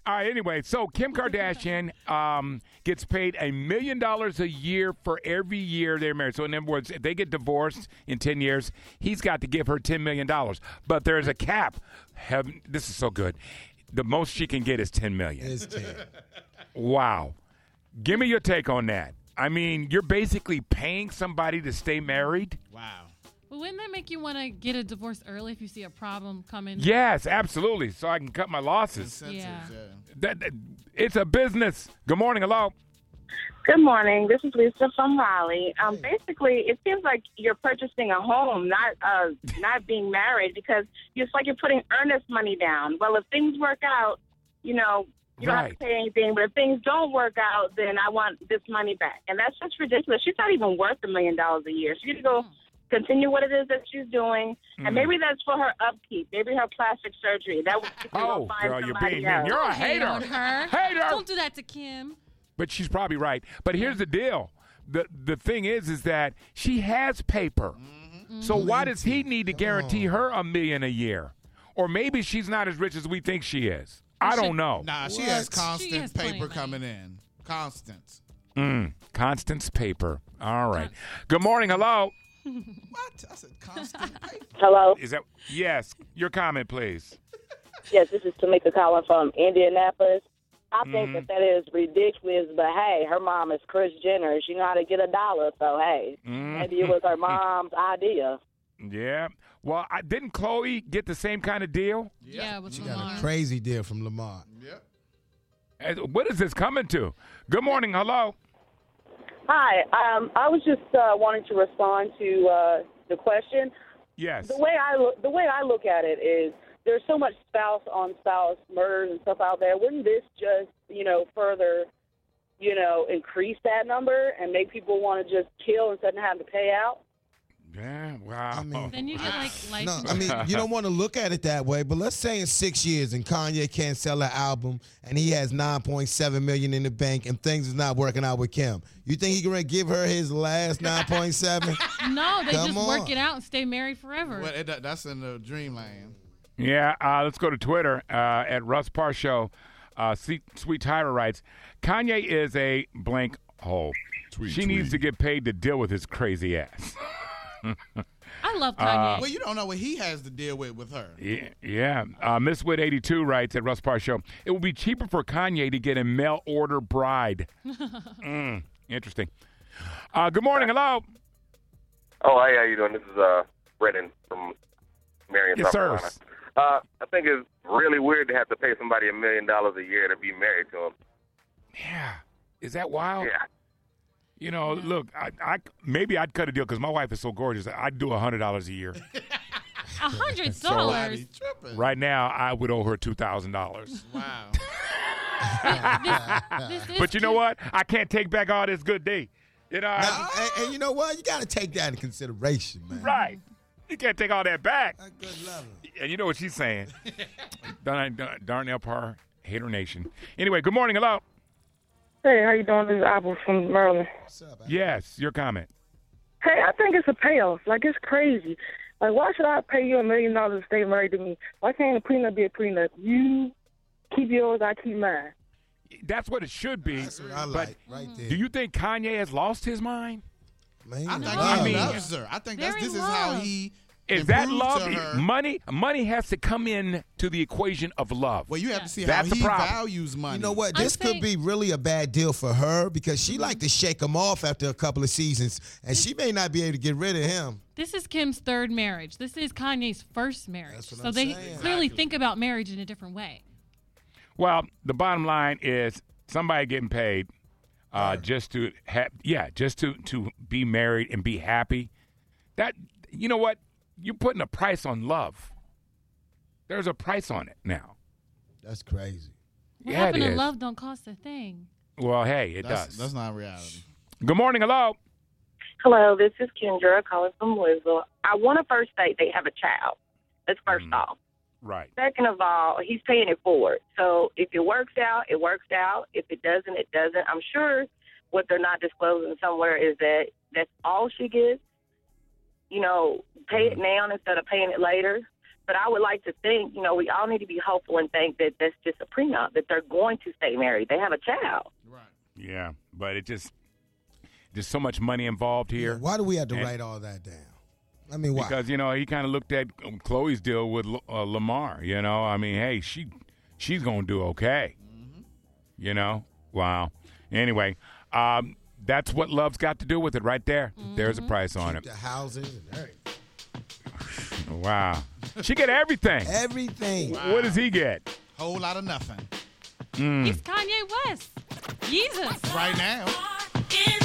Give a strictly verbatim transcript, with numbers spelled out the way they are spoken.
All right, anyway, so Kim Kardashian um, gets paid a million dollars a year for every year they're married. So in other words, if they get divorced in ten years, he's got to give her ten million dollars. But there's a cap. Heaven, this is so good. The most she can get is ten million dollars. It's ten. Wow. Give me your take on that. I mean, you're basically paying somebody to stay married? Wow. Well, wouldn't that make you want to get a divorce early if you see a problem coming? Yes, absolutely. So I can cut my losses. Incentives, Yeah. yeah. That, that- it's a business. Good morning. Hello. Good morning. This is Lisa from Raleigh. Um, basically, it seems like you're purchasing a home, not uh, not being married, because it's like you're putting earnest money down. Well, if things work out, you know, you don't have Right. to pay anything. But if things don't work out, then I want this money back. And that's just ridiculous. She's not even worth a million dollars a year. She could go continue what it is that she's doing, Mm. and maybe that's for her upkeep, maybe her plastic surgery. That would she can go Oh, find girl, you're somebody being else. mean. You're a Don't hate hater. on her. Hater. Don't do that to Kim. But she's probably right. But here's the deal. The the thing is is that she has paper. So why does he need to guarantee her a million a year? Or maybe she's not as rich as we think she is. I don't know. Nah, she What? has She constant has plenty paper of money. coming in. Constant. Mm, Constance paper. All right. Good morning. Hello. What? I said constant paper. Hello. Is that yes? Your comment, please. Yes, this is Tamika calling from Indianapolis. I think Mhm. that that is ridiculous, but hey, her mom is Kris Jenner. She know how to get a dollar, so hey, Mm. maybe it was her mom's idea. Yeah. Well, I, didn't Chloe get the same kind of deal? Yeah, with She Lamar. got a crazy deal from Lamar. Yep. Uh, What is this coming to? Good morning. Hello. Hi, um, I was just uh, wanting to respond to uh, the question. Yes. The way I look, the way I look at it is, there's so much spouse on spouse murders and stuff out there. Wouldn't this just, you know, further, you know, increase that number and make people want to just kill instead of having to pay out? Yeah. Wow. I mean, Then you get like life. No, I mean, you don't want to look at it that way, but let's say in six years and Kanye can't sell an album and he has nine point seven million dollars in the bank and things is not working out with Kim. You think he going to give her his last nine point seven? No, they Come just on. work it out and stay married forever. Well, it, that's in the dreamland. Yeah, uh, let's go to Twitter uh, at Russ Parr Show. Uh, Sweet, Sweet Tyra writes, Kanye is a blank hole. she needs to get paid to deal with his crazy ass. I love Kanye. Well, you don't know what he has to deal with with her. Yeah, yeah. Uh, Miss Wood eighty-two writes at Russ Parr Show, it will be cheaper for Kanye to get a mail order bride. mm, interesting. Uh, good morning. Hello. Oh, hi, how you doing? This is uh, Brennan from Marion, Yes, South sir. Carolina. Uh, I think it's really weird to have to pay somebody a million dollars a year to be married to him. Yeah. Is that wild? Yeah. You know, look, I, I maybe I'd cut a deal because my wife is so gorgeous. I'd do one hundred dollars a year. A hundred So- dollars. He tripping. Right now, I would owe her two thousand dollars. Wow. This is But you know cute. what? I can't take back all this good day. You know, I- Now, and, and you know what? You got to take that into consideration, man. right. You can't take all that back. That's good level. And you know what she's saying. Darn, darn, Darnell Parr, Hater Nation. Anyway, good morning. Hello. Hey, how you doing? This is Apple from Maryland. What's up? Al? Yes, your comment. Hey, I think it's a payoff. Like, it's crazy. Like, why should I pay you a million dollars to stay married to me? Why can't a prenup be a prenup? You keep yours, I keep mine. That's what it should be. That's what I But like right there. do you think Kanye has lost his mind? Man, I think love. he mean- loves her. I think that's, They're this in is how love. he Is that improved love? to her. Money, money has to come in to the equation of love. Well, you have to see That's how the he problem. values money. You know what? I'm This could saying- be really a bad deal for her because she like to shake him off after a couple of seasons, and she may not be able to get rid of him. This is Kim's third marriage. This is Kanye's first marriage. That's what so I'm they saying. clearly Exactly. think about marriage in a different way. Well, the bottom line is somebody getting paid uh, just to have, yeah, just to to be married and be happy. That you know what? You're putting a price on love. There's a price on it now. That's crazy. What Yeah, it happened to is. love don't cost a thing. Well, hey, it that's, does. that's not reality. Good morning. Hello. Hello, this is Kendra calling from Louisville. I want to first state they have a child. That's first Mm. off. Right. Second of all, he's paying it forward. So if it works out, it works out. If it doesn't, it doesn't. I'm sure what they're not disclosing somewhere is that that's all she gets. You know, pay it now instead of paying it later. But I would like to think, you know, we all need to be hopeful and think that that's just a prenup, that they're going to stay married. They have a child. Right. Yeah, but it just there's so much money involved here. Why do we have to And- write all that down? I mean, why? Because, you know, he kind of looked at um, Chloe's deal with uh, Lamar, you know. I mean, hey, she she's going to do okay. Mm-hmm. You know? Wow. Anyway, um, that's what love's got to do with it right there. There's a price on Keep it. the houses and everything. Wow. She get everything. Everything. What does he get? Whole lot of nothing Mm. He's Kanye West. Jesus. right now. In